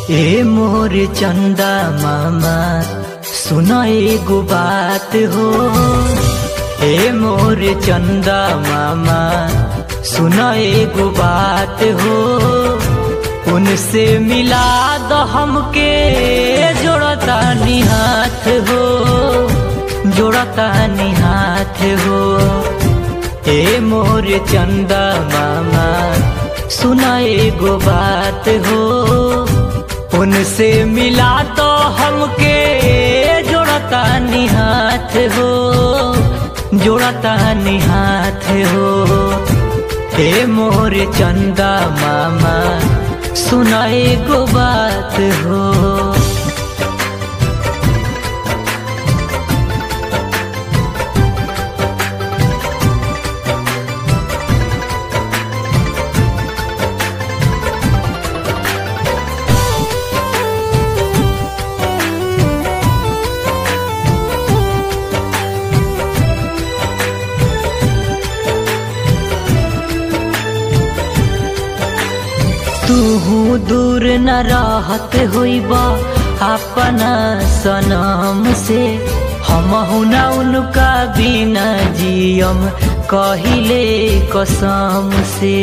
ए मोर चंदा मामा सुन एगो बात हो। ए मोर चंदा मामा सुन एगो बात हो। उनसे मिला दो हमके जोड़ता निहाथ हो, जोड़ता निहाथ हो। ए मोर चंदा मामा सुन एगो बात हो। उनसे मिला तो हमके जोड़ता निहाथ हो, जोड़ता निहाथ हो। हे मोर चंदा मामा सुन एगो बात हो। तू दूर न रहत होइबा अपना सनम से, हमहु न उनका बिना जियम कहिले कसम से।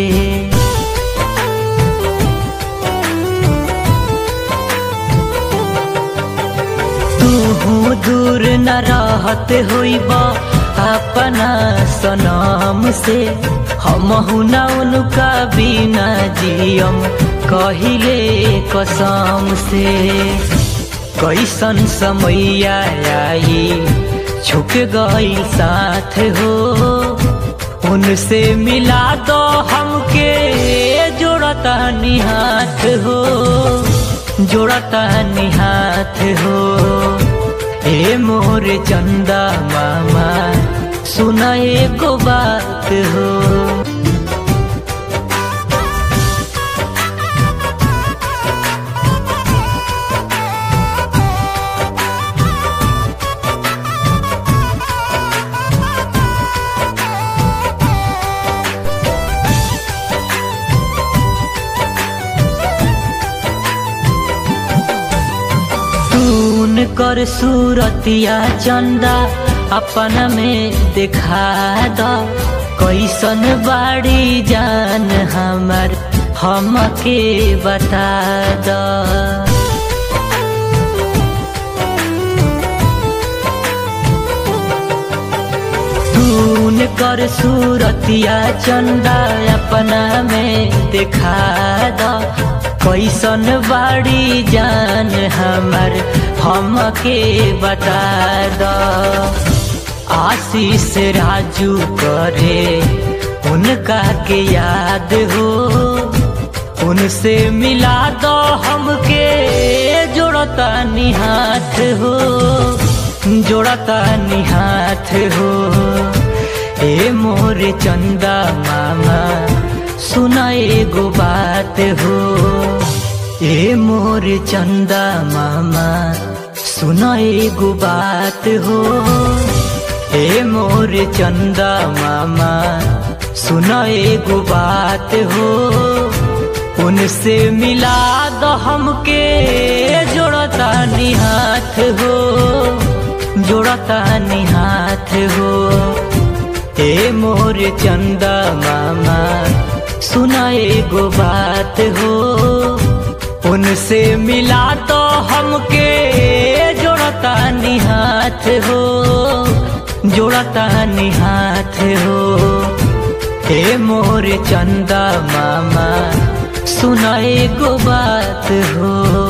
तू दूर न रहत होइबा अपना सनम से, हमहु न उनका बिना जियम कहिले कसम से। कैसन समैया आई छुप गई साथ हो। उनसे मिला दो हमके जोड़ता निहाथ हो, जोड़ता निहाथ हो। ए मोर चंदा मामा सुन एगो बात हो। कर सूरतिया चंदा अपना में दिखा दो। कैसन बाड़ी जान हमर हमके बता दो। तून कर सूरतिया चंदा अपना में दिखा दो। कैसन बाड़ी जान हमर हमके बता दो। आशीष राजू करे उनका के याद हो। उनसे मिला दो हमके जोड़ता निहाथ हो, जोड़ता निहाथ हो। ए मोर चंदा मामा सुन एगो बात हो। ए मोर चंदा मामा सुन एगो बात हो। ए मोर चंदा मामा सुन एगो बात हो। उनसे मिला दो हमके जोड़ता निहाथ हो, जोड़ता निहाथ हो। ए मोर चंदा मामा सुन एगो बात हो। उनसे मिला तो हमके जोड़ता निहाथ हो, जोड़ता निहाथ हो। हे मोर चंदा मामा सुन एगो बात हो।